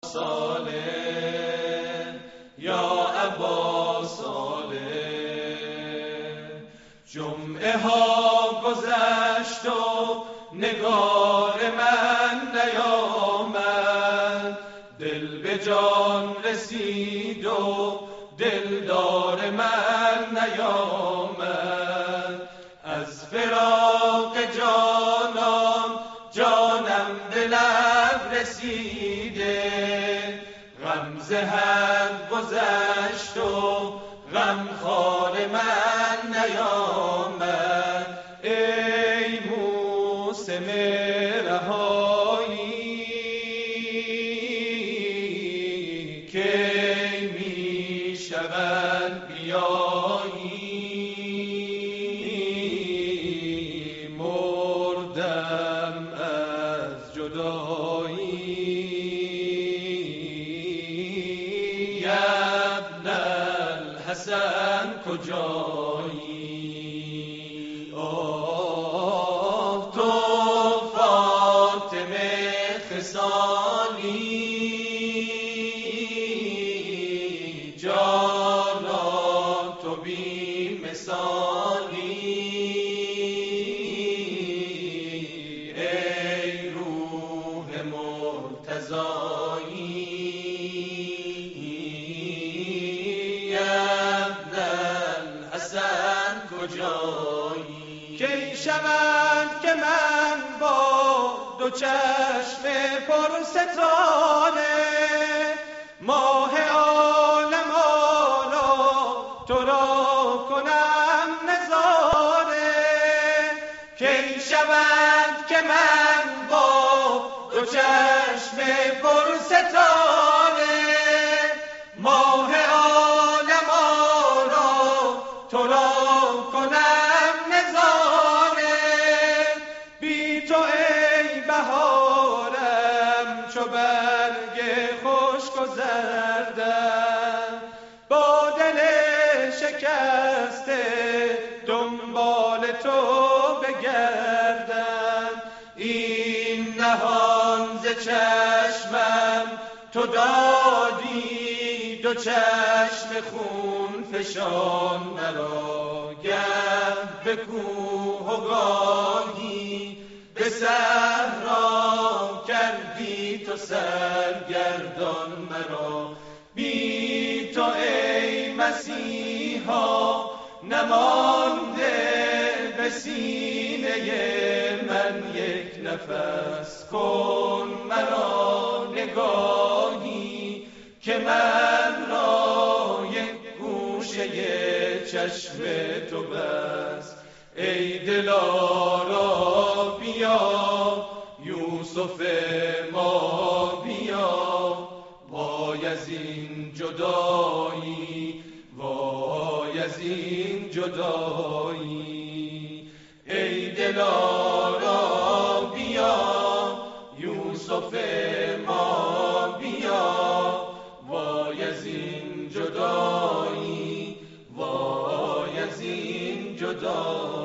صالح یا ابا صالح. جمعه ها گذشت و نگار من نیامد، دل به جان رسید و دلدار من نیامد. از فراق جانان جانم به لب رسیده، غمزه حد گذشت و غمخوار من نیامد. ای موسم رهایی کی می شود بیایی، مردم از جدایی. ابن الحسن کجایی؟ آه تو فاطمه خصالی، جانا تو بی مثالی. ای روح مرتضایی، ابن الحسن کجایی؟ کی شود که من با دو چشم پرستاره ماه عالم آلا تو را کنم نظاره؟ کی شود که من با دو چشم پرستاره ماه عالم آلا تو را کنم نظاره؟ بی تو ای بهارم چو برگ خشک و زردم، با دل شکسته دنبال تو بگردم. این نهان ز چشمم تو دادی، دو چشم خون فشان مرا، گه به کوه و گاهی به صحرا کردی تو سرگردان مرا. بی تو ای مسیحا نمانده به سینه من یک نفس، کن مرا نگاهی که من را یک گوشه چشم تو بس. ای دلارا بیا یوسف ما بیا، وای از این جدایی، وای از این جدایی. ای دلارا بیا یوسف ما بیا، وای از این جدایی، وای از این جدایی.